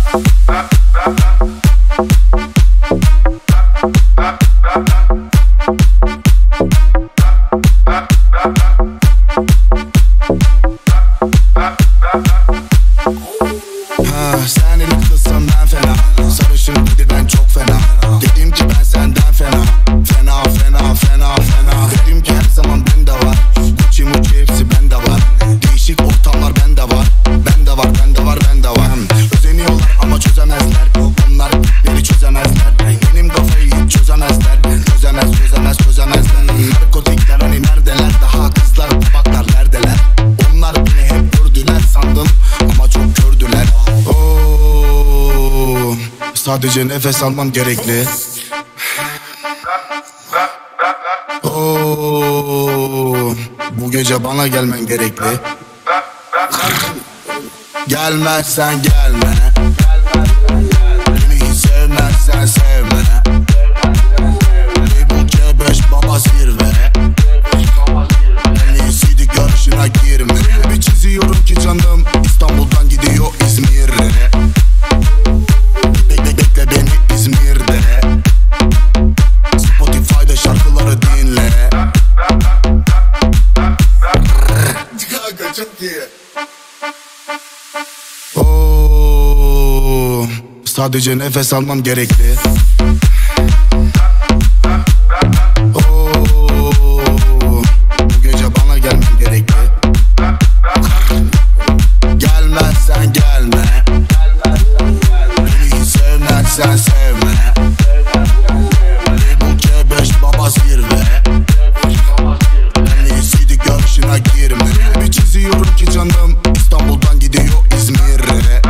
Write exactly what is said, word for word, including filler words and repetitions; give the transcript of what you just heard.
Sen eli kızsan ben fena, sarışın dedi ben çok fena. Dedim ki ben senden fena, fena fena fena fena. Dedim ki her zaman bende var, Gucci Mucci hepsi bende var. Değişik ortamlar bende var, bende var bende var bende var. Özeniyorlar ama çözemezler, onlar beni çözemezler. Benim kafayı hiç çözemezler, çözemez çözemez çözemezler. Narkotikler hani neredeler, daha kızlar baklar neredeler. Onlar beni hep gördüler sandım ama çok kördüler. Oo, sadece nefes almam gerekli. Oo, bu gece bana gelmen gerekli. Gelmezsen gelme, beni hiç sevmezsen sevme. Bu kebeş baba zirve, en iyisiydi görüşüne girme. Bir çiziyorum ki canım İstanbul'dan gidiyor İzmir'e. Bekle bekle beni İzmir'de, Spotify'da şarkıları dinle. Kanka çok iyi. Oo, sadece nefes almam gerekli. Oo, bu gece bana gelmen gerekli. Gelmezsen gelme, beni hiç sevmezsen sevme. Bu kebeş baba zirve, en iyisiydi görüşüne girme. Bir çiziyorum ki canım İstanbul'dan gidiyor İzmir'e.